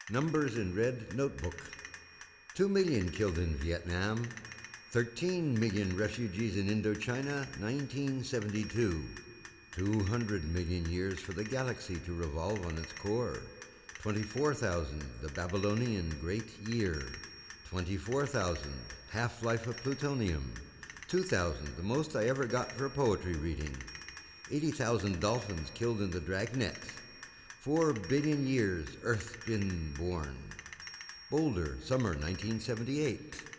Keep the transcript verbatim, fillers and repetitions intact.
Numbers in red notebook. Two million killed in Vietnam. thirteen million refugees in Indochina, nineteen seventy-two. two hundred million years for the galaxy to revolve on its core. twenty-four thousand, the Babylonian Great Year. twenty-four thousand, half-life of plutonium. two thousand, the most I ever got for a poetry reading. eighty thousand dolphins killed in the Dragnet. Four billion years Earth been born. Boulder, summer nineteen seventy-eight.